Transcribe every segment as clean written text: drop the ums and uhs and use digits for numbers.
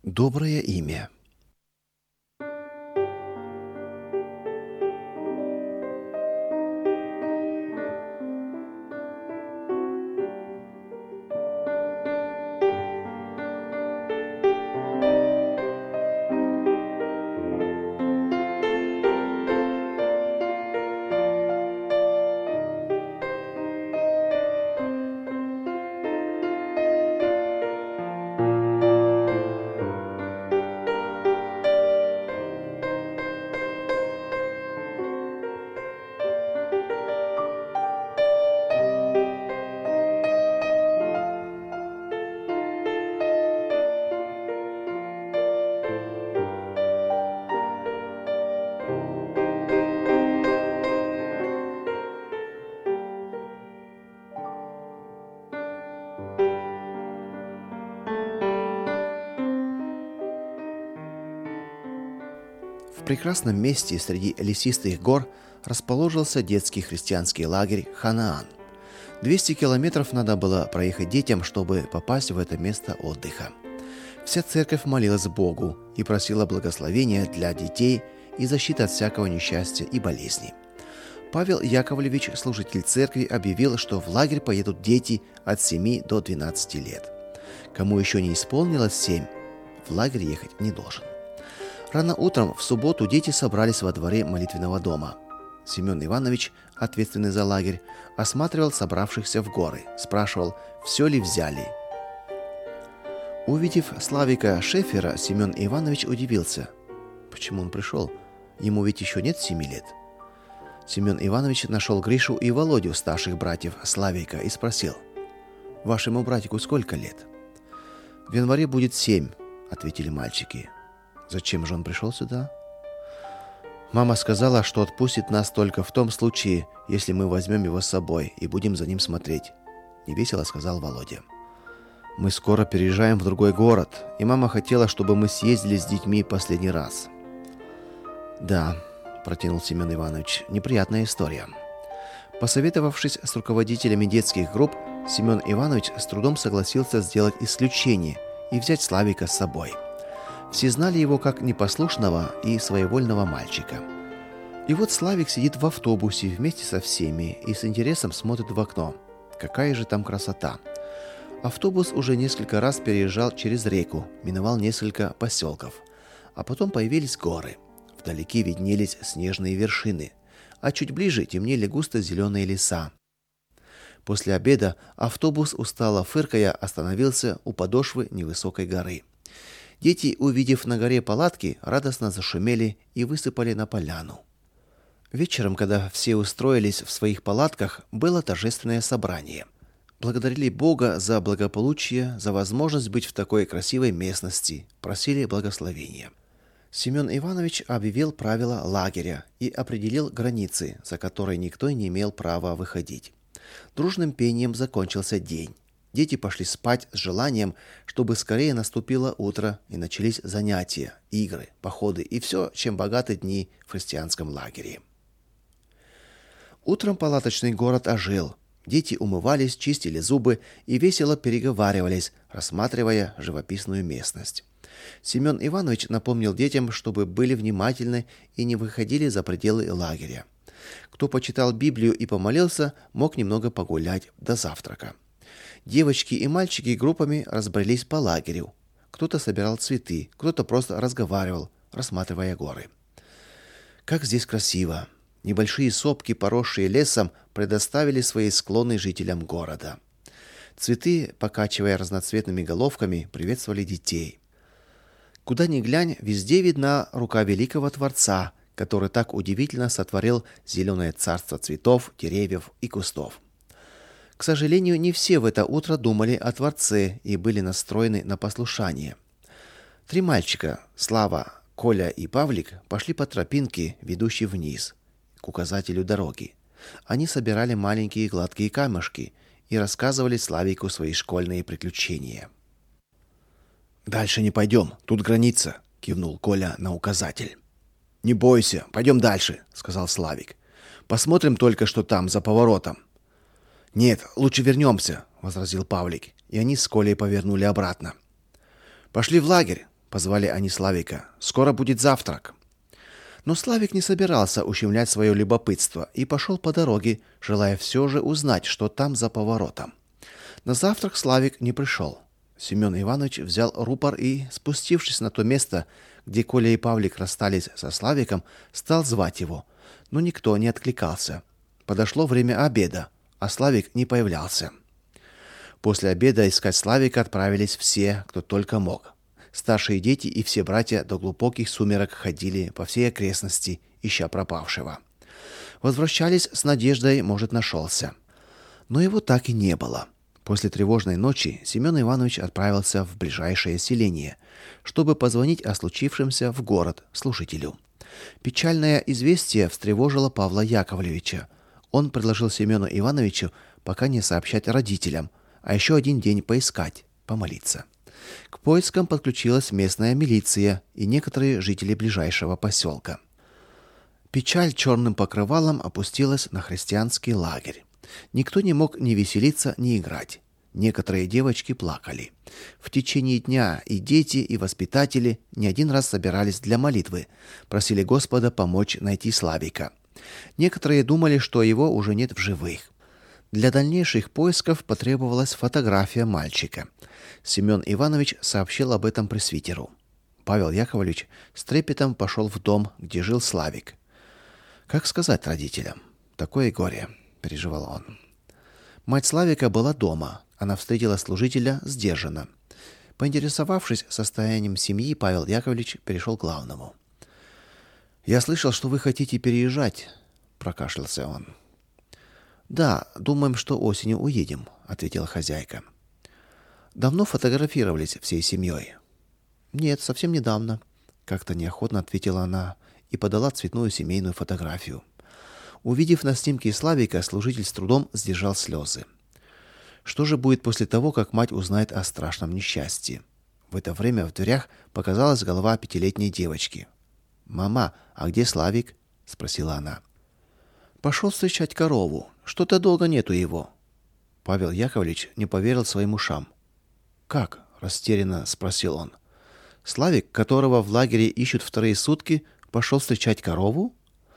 Доброе имя. В прекрасном месте среди лесистых гор расположился детский христианский лагерь Ханаан. 200 километров надо было проехать детям, чтобы попасть в это место отдыха. Вся церковь молилась Богу и просила благословения для детей и защиты от всякого несчастья и болезни. Павел Яковлевич, служитель церкви, объявил, что в лагерь поедут дети от 7 до 12 лет. Кому еще не исполнилось 7, в лагерь ехать не должен. Рано утром в субботу дети собрались во дворе молитвенного дома. Семен Иванович, ответственный за лагерь, осматривал собравшихся в горы, спрашивал, все ли взяли. Увидев Славика Шефера, Семен Иванович удивился. Почему он пришел? Ему ведь еще нет 7 лет. Семен Иванович нашел Гришу и Володю, старших братьев Славика, и спросил: «Вашему братику сколько лет?» «В январе будет 7», — ответили мальчики. «Зачем же он пришел сюда?» «Мама сказала, что отпустит нас только в том случае, если мы возьмем его с собой и будем за ним смотреть», — невесело сказал Володя. «Мы скоро переезжаем в другой город, и мама хотела, чтобы мы съездили с детьми последний раз». «Да», — протянул Семен Иванович, — «неприятная история». Посоветовавшись с руководителями детских групп, Семен Иванович с трудом согласился сделать исключение и взять Славика с собой. Все знали его как непослушного и своевольного мальчика. И вот Славик сидит в автобусе вместе со всеми и с интересом смотрит в окно. Какая же там красота! Автобус уже несколько раз переезжал через реку, миновал несколько поселков. А потом появились горы. Вдалеке виднелись снежные вершины, а чуть ближе темнели густо-зеленые леса. После обеда автобус, устало фыркая, остановился у подошвы невысокой горы. Дети, увидев на горе палатки, радостно зашумели и высыпали на поляну. Вечером, когда все устроились в своих палатках, было торжественное собрание. Благодарили Бога за благополучие, за возможность быть в такой красивой местности, просили благословения. Семен Иванович объявил правила лагеря и определил границы, за которые никто не имел права выходить. Дружным пением закончился день. Дети пошли спать с желанием, чтобы скорее наступило утро и начались занятия, игры, походы и все, чем богаты дни в христианском лагере. Утром палаточный город ожил. Дети умывались, чистили зубы и весело переговаривались, рассматривая живописную местность. Семен Иванович напомнил детям, чтобы были внимательны и не выходили за пределы лагеря. Кто почитал Библию и помолился, мог немного погулять до завтрака. Девочки и мальчики группами разбрелись по лагерю. Кто-то собирал цветы, кто-то просто разговаривал, рассматривая горы. Как здесь красиво! Небольшие сопки, поросшие лесом, предоставили свои склоны жителям города. Цветы, покачивая разноцветными головками, приветствовали детей. Куда ни глянь, везде видна рука великого Творца, который так удивительно сотворил зеленое царство цветов, деревьев и кустов. К сожалению, не все в это утро думали о Творце и были настроены на послушание. 3 мальчика, Слава, Коля и Павлик, пошли по тропинке, ведущей вниз, к указателю дороги. Они собирали маленькие гладкие камешки и рассказывали Славику свои школьные приключения. «Дальше не пойдем, тут граница», — кивнул Коля на указатель. «Не бойся, пойдем дальше», — сказал Славик. «Посмотрим только, что там, за поворотом». «Нет, лучше вернемся», — возразил Павлик, и они с Колей повернули обратно. «Пошли в лагерь», Позвали они Славика. «Скоро будет завтрак». Но Славик не собирался ущемлять свое любопытство и пошел по дороге, желая все же узнать, что там за поворотом. На завтрак Славик не пришел. Семен Иванович взял рупор и, спустившись на то место, где Коля и Павлик расстались со Славиком, стал звать его, но никто не откликался. Подошло время обеда, а Славик не появлялся. После обеда искать Славика отправились все, кто только мог. Старшие дети и все братья до глубоких сумерек ходили по всей окрестности, ища пропавшего. Возвращались с надеждой, может, нашелся. Но его так и не было. После тревожной ночи Семен Иванович отправился в ближайшее селение, чтобы позвонить о случившемся в город служителю. Печальное известие встревожило Павла Яковлевича. Он предложил Семену Ивановичу пока не сообщать родителям, а еще один день поискать, помолиться. К поискам подключилась местная милиция и некоторые жители ближайшего поселка. Печаль черным покрывалом опустилась на христианский лагерь. Никто не мог ни веселиться, ни играть. Некоторые девочки плакали. В течение дня и дети, и воспитатели не один раз собирались для молитвы, просили Господа помочь найти Славика. Некоторые думали, что его уже нет в живых. Для дальнейших поисков потребовалась фотография мальчика. Семен Иванович сообщил об этом пресвитеру. Павел Яковлевич с трепетом пошел в дом, где жил Славик. Как сказать родителям? Такое горе, переживал он. Мать Славика была дома. Она встретила служителя сдержанно. Поинтересовавшись состоянием семьи, Павел Яковлевич перешел к главному. «Я слышал, что вы хотите переезжать», — прокашлялся он. «Да, думаем, что осенью уедем», — ответила хозяйка. «Давно фотографировались всей семьей?» «Нет, совсем недавно», — как-то неохотно ответила она и подала цветную семейную фотографию. Увидев на снимке Славика, служитель с трудом сдержал слезы. Что же будет после того, как мать узнает о страшном несчастье? В это время в дверях показалась голова 5-летней девочки. «Мама, а где Славик?» — спросила она. «Пошел встречать корову. Что-то долго нету его». Павел Яковлевич не поверил своим ушам. «Как?» — растерянно спросил он. «Славик, которого в лагере ищут вторые сутки, пошел встречать корову?»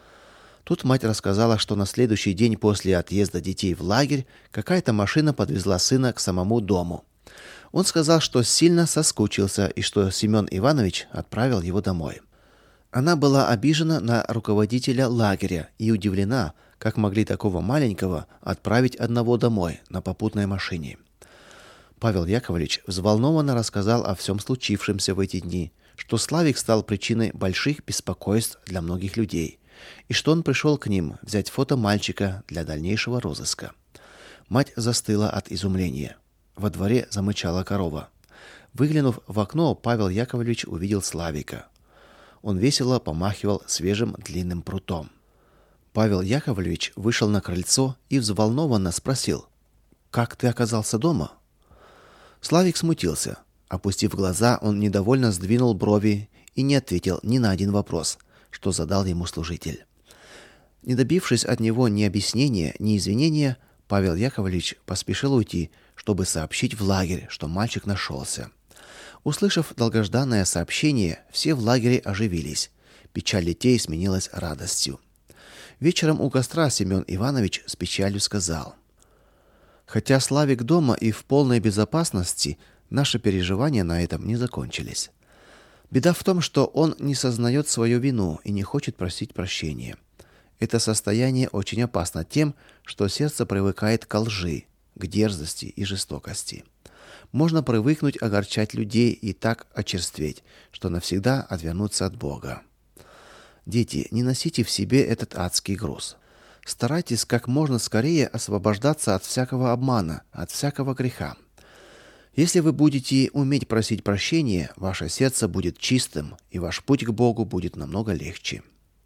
Тут мать рассказала, что на следующий день после отъезда детей в лагерь какая-то машина подвезла сына к самому дому. Он сказал, что сильно соскучился и что Семен Иванович отправил его домой. Она была обижена на руководителя лагеря и удивлена, как могли такого маленького отправить одного домой на попутной машине. Павел Яковлевич взволнованно рассказал о всем случившемся в эти дни, что Славик стал причиной больших беспокойств для многих людей, и что он пришел к ним взять фото мальчика для дальнейшего розыска. Мать застыла от изумления. Во дворе замычала корова. Выглянув в окно, Павел Яковлевич увидел Славика. Он весело помахивал свежим длинным прутом. Павел Яковлевич вышел на крыльцо и взволнованно спросил: «Как ты оказался дома?» Славик смутился. Опустив глаза, он недовольно сдвинул брови и не ответил ни на один вопрос, что задал ему служитель. Не добившись от него ни объяснения, ни извинения, Павел Яковлевич поспешил уйти, чтобы сообщить в лагерь, что мальчик нашелся. Услышав долгожданное сообщение, все в лагере оживились. Печаль детей сменилась радостью. Вечером у костра Семен Иванович с печалью сказал: «Хотя Славик дома и в полной безопасности, наши переживания на этом не закончились. Беда в том, что он не сознает свою вину и не хочет просить прощения. Это состояние очень опасно тем, что сердце привыкает к лжи, к дерзости и жестокости. Можно привыкнуть огорчать людей и так очерстветь, что навсегда отвернуться от Бога. Дети, не носите в себе этот адский груз. Старайтесь как можно скорее освобождаться от всякого обмана, от всякого греха. Если вы будете уметь просить прощения, ваше сердце будет чистым, и ваш путь к Богу будет намного легче».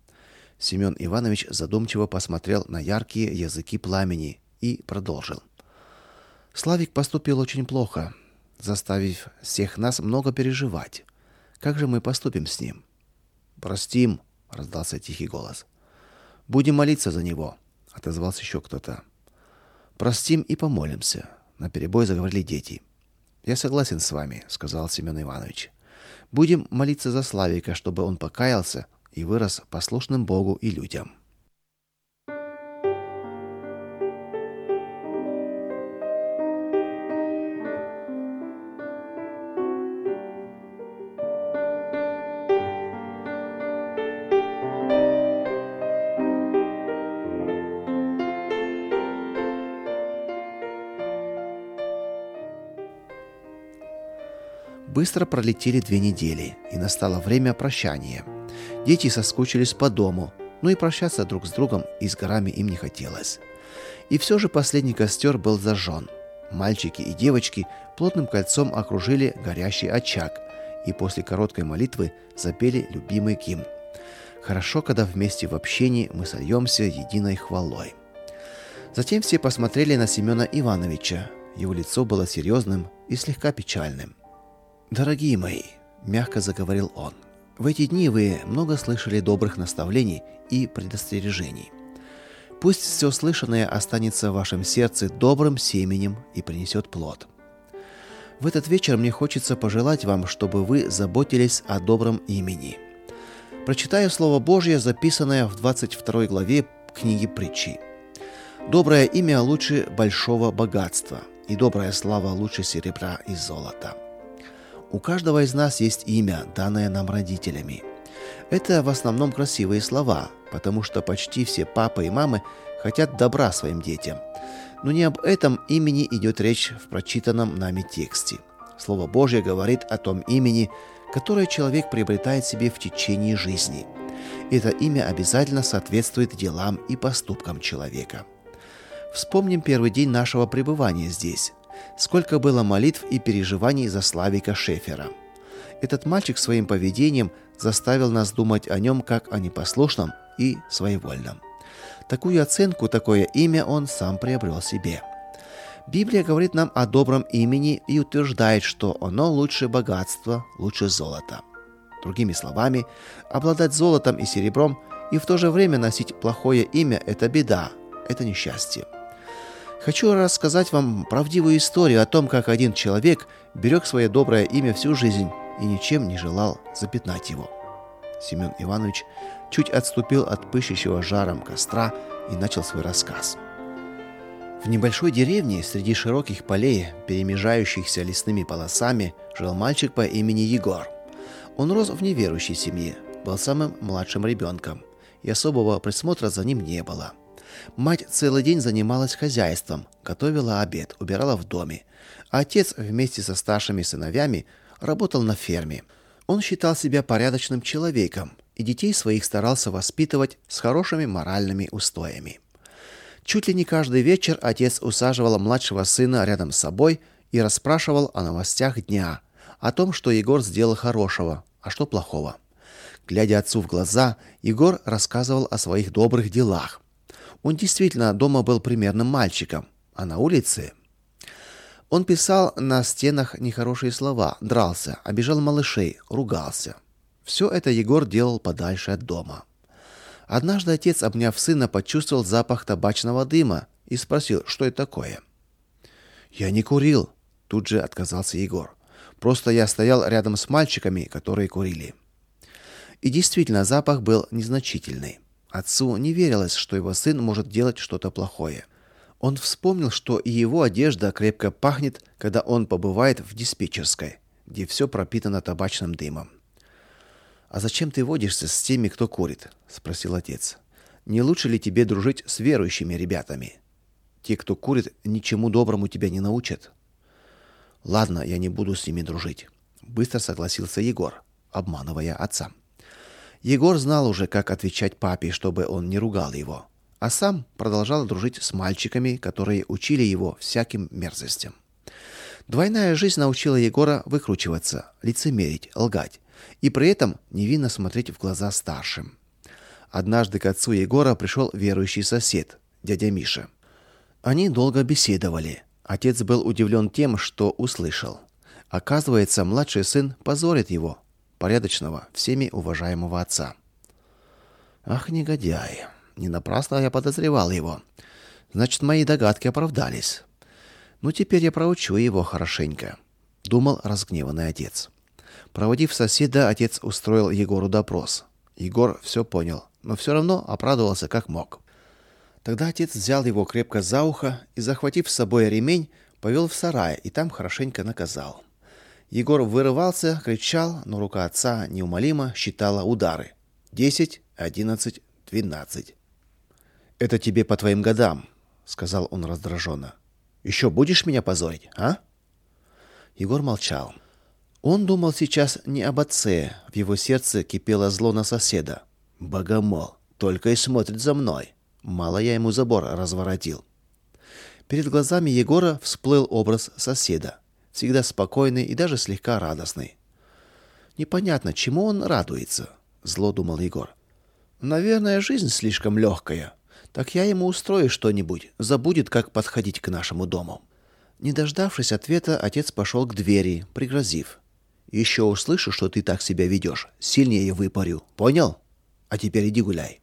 Семен Иванович задумчиво посмотрел на яркие языки пламени и продолжил: «Славик поступил очень плохо, заставив всех нас много переживать. Как же мы поступим с ним?» «Простим», — раздался тихий голос. «Будем молиться за него», — отозвался еще кто-то. «Простим и помолимся», — наперебой заговорили дети. «Я согласен с вами», — сказал Семен Иванович. Будем молиться за Славика, чтобы он покаялся и вырос послушным Богу и людям. Быстро пролетели 2 недели, и настало время прощания. Дети соскучились по дому, но и прощаться друг с другом и с горами им не хотелось. И все же последний костер был зажжен. Мальчики и девочки плотным кольцом окружили горящий очаг и после короткой молитвы запели любимый гимн. «Хорошо, когда вместе в общении мы сольемся единой хвалой». Затем все посмотрели на Семена Ивановича. Его лицо было серьезным и слегка печальным. «Дорогие мои», – мягко заговорил он, – «в эти дни вы много слышали добрых наставлений и предостережений. Пусть все слышанное останется в вашем сердце добрым семенем и принесет плод. В этот вечер мне хочется пожелать вам, чтобы вы заботились о добром имени. Прочитаю Слово Божье, записанное в 22 главе книги Притчи. «Доброе имя лучше большого богатства, и добрая слава лучше серебра и золота». У каждого из нас есть имя, данное нам родителями. Это в основном красивые слова, потому что почти все папы и мамы хотят добра своим детям. Но не об этом имени идет речь в прочитанном нами тексте. Слово Божье говорит о том имени, которое человек приобретает себе в течение жизни. Это имя обязательно соответствует делам и поступкам человека. Вспомним первый день нашего пребывания здесь. Сколько было молитв и переживаний за Славика Шефера. Этот мальчик своим поведением заставил нас думать о нем как о непослушном и своевольном. Такую оценку, такое имя он сам приобрел себе. Библия говорит нам о добром имени и утверждает, что оно лучше богатства, лучше золота. Другими словами, обладать золотом и серебром и в то же время носить плохое имя – это беда, это несчастье. Хочу рассказать вам правдивую историю о том, как один человек берег свое доброе имя всю жизнь и ничем не желал запятнать его. Семен Иванович чуть отступил от пышущего жаром костра и начал свой рассказ. В небольшой деревне среди широких полей, перемежающихся лесными полосами, жил мальчик по имени Егор. Он рос в неверующей семье, был самым младшим ребенком, и особого присмотра за ним не было. Мать целый день занималась хозяйством, готовила обед, убирала в доме, а отец вместе со старшими сыновьями работал на ферме. Он считал себя порядочным человеком и детей своих старался воспитывать с хорошими моральными устоями. Чуть ли не каждый вечер отец усаживал младшего сына рядом с собой и расспрашивал о новостях дня, о том, что Егор сделал хорошего, а что плохого. Глядя отцу в глаза, Егор рассказывал о своих добрых делах. Он действительно дома был примерным мальчиком, а на улице... Он писал на стенах нехорошие слова, дрался, обижал малышей, ругался. Все это Егор делал подальше от дома. Однажды отец, обняв сына, почувствовал запах табачного дыма и спросил, что это такое. «Я не курил», — тут же отказался Егор. «Просто я стоял рядом с мальчиками, которые курили». И действительно, запах был незначительный. Отцу не верилось, что его сын может делать что-то плохое. Он вспомнил, что и его одежда крепко пахнет, когда он побывает в диспетчерской, где все пропитано табачным дымом. «А зачем ты водишься с теми, кто курит?» – спросил отец. «Не лучше ли тебе дружить с верующими ребятами? Те, кто курит, ничему доброму тебя не научат». «Ладно, я не буду с ними дружить», – быстро согласился Егор, обманывая отца. Егор знал уже, как отвечать папе, чтобы он не ругал его, а сам продолжал дружить с мальчиками, которые учили его всяким мерзостям. Двойная жизнь научила Егора выкручиваться, лицемерить, лгать и при этом невинно смотреть в глаза старшим. Однажды к отцу Егора пришел верующий сосед, дядя Миша. Они долго беседовали. Отец был удивлен тем, что услышал. Оказывается, младший сын позорит его, порядочного, всеми уважаемого отца. «Ах, негодяй! Не напрасно я подозревал его. Значит, мои догадки оправдались. Ну, теперь я проучу его хорошенько», — думал разгневанный отец. Проводив соседа, отец устроил Егору допрос. Егор все понял, но все равно оправдывался как мог. Тогда отец взял его крепко за ухо и, захватив с собой ремень, повел в сарай и там хорошенько наказал. Егор вырывался, кричал, но рука отца неумолимо считала удары. 10, 11, 12. «Это тебе по твоим годам», — сказал он раздраженно. «Еще будешь меня позорить, а?» Егор молчал. Он думал сейчас не об отце, в его сердце кипело зло на соседа. «Богомол, только и смотрит за мной. Мало я ему забор разворотил». Перед глазами Егора всплыл образ соседа, всегда спокойный и даже слегка радостный. Непонятно, чему он радуется, зло думал Егор. Наверное, жизнь слишком легкая. Так я ему устрою что-нибудь, забудет, как подходить к нашему дому. Не дождавшись ответа, отец пошел к двери, пригрозив: «Еще услышу, что ты так себя ведешь, сильнее выпарю. Понял? А теперь иди гуляй».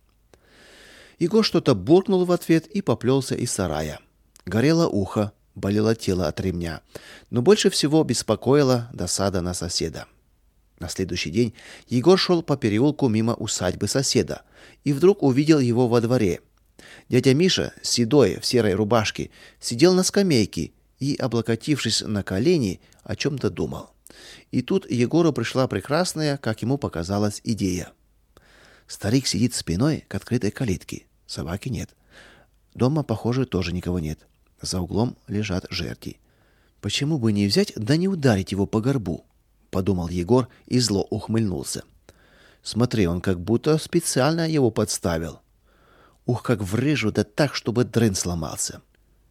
Егор что-то буркнул в ответ и поплелся из сарая. Горело ухо, болело тело от ремня, но больше всего беспокоила досада на соседа. На следующий день Егор шел по переулку мимо усадьбы соседа и вдруг увидел его во дворе. Дядя Миша, седой, в серой рубашке, сидел на скамейке и, облокотившись на колени, о чем-то думал. И тут Егору пришла прекрасная, как ему показалась, идея. Старик сидит спиной к открытой калитке. Собаки нет. Дома, похоже, тоже никого нет. За углом лежат жерди. Почему бы не взять да не ударить его по горбу? Подумал Егор и зло ухмыльнулся. Смотри, он как будто специально его подставил. Ух, как врежу, да так, чтобы дрын сломался.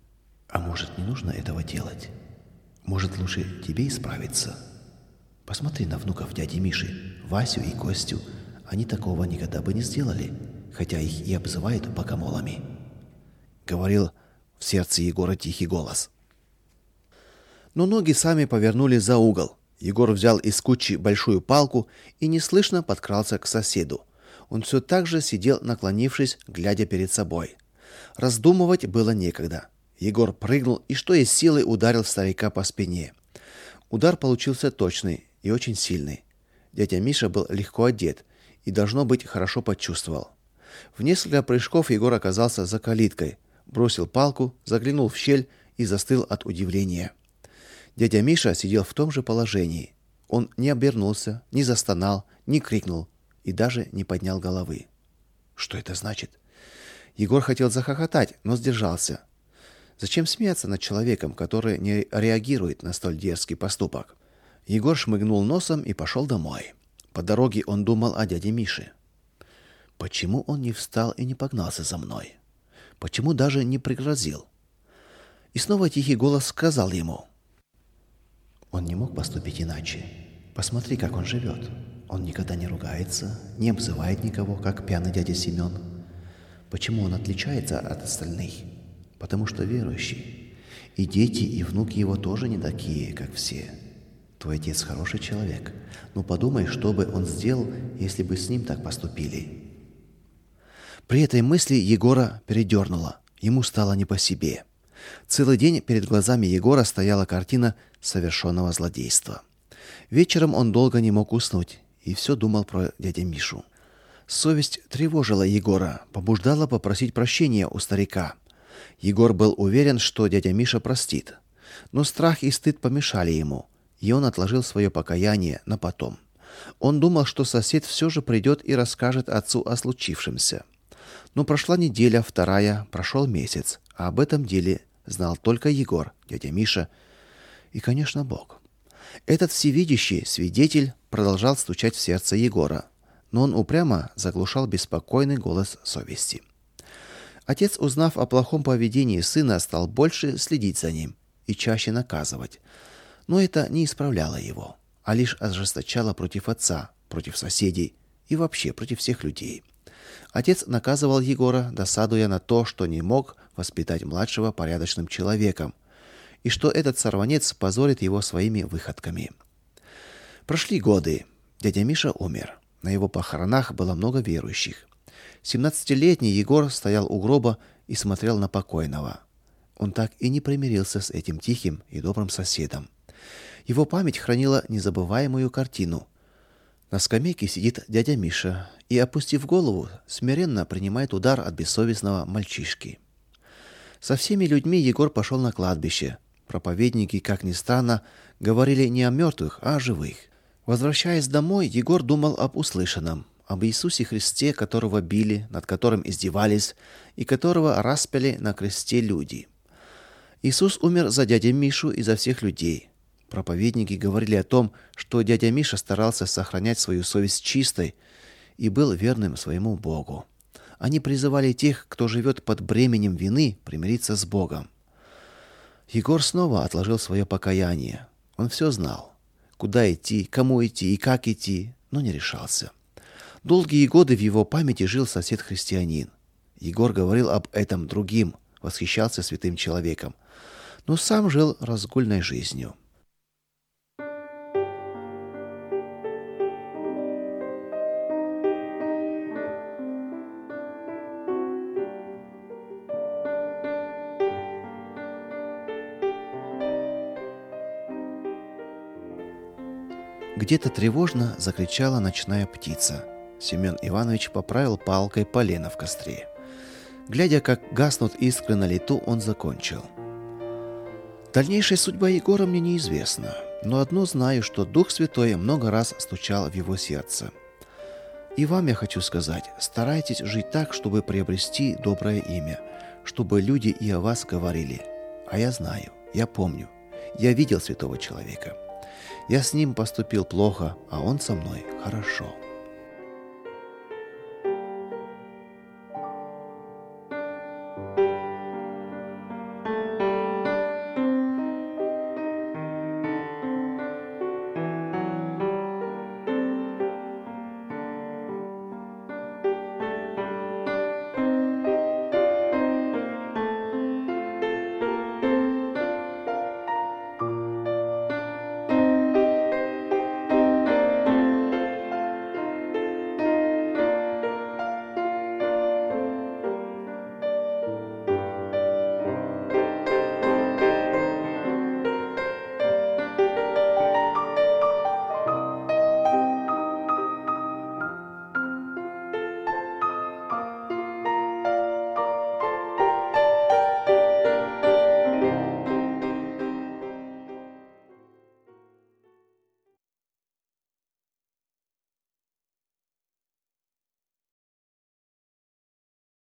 А может, не нужно этого делать? Может, лучше тебе исправиться? Посмотри на внуков дяди Миши, Васю и Костю. Они такого никогда бы не сделали, хотя их и обзывают богомолами. Говорил в сердце Егора тихий голос. Но ноги сами повернули за угол. Егор взял из кучи большую палку и неслышно подкрался к соседу. Он все так же сидел, наклонившись, глядя перед собой. Раздумывать было некогда. Егор прыгнул и что из силы ударил старика по спине. Удар получился точный и очень сильный. Дядя Миша был легко одет и, должно быть, хорошо почувствовал. В несколько прыжков Егор оказался за калиткой, бросил палку, заглянул в щель и застыл от удивления. Дядя Миша сидел в том же положении. Он не обернулся, не застонал, не крикнул и даже не поднял головы. Что это значит? Егор хотел захохотать, но сдержался. Зачем смеяться над человеком, который не реагирует на столь дерзкий поступок? Егор шмыгнул носом и пошел домой. По дороге он думал о дяде Мише. Почему он не встал и не погнался за мной? Почему даже не пригрозил? И снова тихий голос сказал ему: он не мог поступить иначе. Посмотри, как он живет. Он никогда не ругается, не обзывает никого, как пьяный дядя Семен. Почему он отличается от остальных? Потому что верующий. И дети, и внуки его тоже не такие, как все. Твой отец хороший человек. Но подумай, что бы он сделал, если бы с ним так поступили. При этой мысли Егора передернуло. Ему стало не по себе. Целый день перед глазами Егора стояла картина совершенного злодейства. Вечером он долго не мог уснуть и все думал про дядю Мишу. Совесть тревожила Егора, побуждала попросить прощения у старика. Егор был уверен, что дядя Миша простит. Но страх и стыд помешали ему, и он отложил свое покаяние на потом. Он думал, что сосед все же придет и расскажет отцу о случившемся. Но прошла неделя, вторая, прошел месяц, а об этом деле знал только Егор, дядя Миша и, конечно, Бог. Этот всевидящий свидетель продолжал стучать в сердце Егора, но он упрямо заглушал беспокойный голос совести. Отец, узнав о плохом поведении сына, стал больше следить за ним и чаще наказывать. Но это не исправляло его, а лишь ожесточало против отца, против соседей и вообще против всех людей. Отец наказывал Егора, досадуя на то, что не мог воспитать младшего порядочным человеком, и что этот сорванец позорит его своими выходками. Прошли годы. Дядя Миша умер. На его похоронах было много верующих. 17-летний Егор стоял у гроба и смотрел на покойного. Он так и не примирился с этим тихим и добрым соседом. Его память хранила незабываемую картину. На скамейке сидит дядя Миша и, опустив голову, смиренно принимает удар от бессовестного мальчишки. Со всеми людьми Егор пошел на кладбище. Проповедники, как ни странно, говорили не о мертвых, а о живых. Возвращаясь домой, Егор думал об услышанном, об Иисусе Христе, которого били, над которым издевались и которого распяли на кресте люди. Иисус умер за дядю Мишу и за всех людей. Проповедники говорили о том, что дядя Миша старался сохранять свою совесть чистой и был верным своему Богу. Они призывали тех, кто живет под бременем вины, примириться с Богом. Егор снова отложил свое покаяние. Он все знал. Куда идти, кому идти и как идти, но не решался. Долгие годы в его памяти жил сосед-христианин. Егор говорил об этом другим, восхищался святым человеком, но сам жил разгульной жизнью. Где-то тревожно закричала ночная птица. Семен Иванович поправил палкой полено в костре. Глядя, как гаснут искры на лету, он закончил. Дальнейшая судьба Егора мне неизвестна, но одно знаю, что Дух Святой много раз стучал в его сердце. И вам я хочу сказать, старайтесь жить так, чтобы приобрести доброе имя, чтобы люди и о вас говорили. А я знаю, я помню, я видел святого человека. Я с ним поступил плохо, а он со мной хорошо.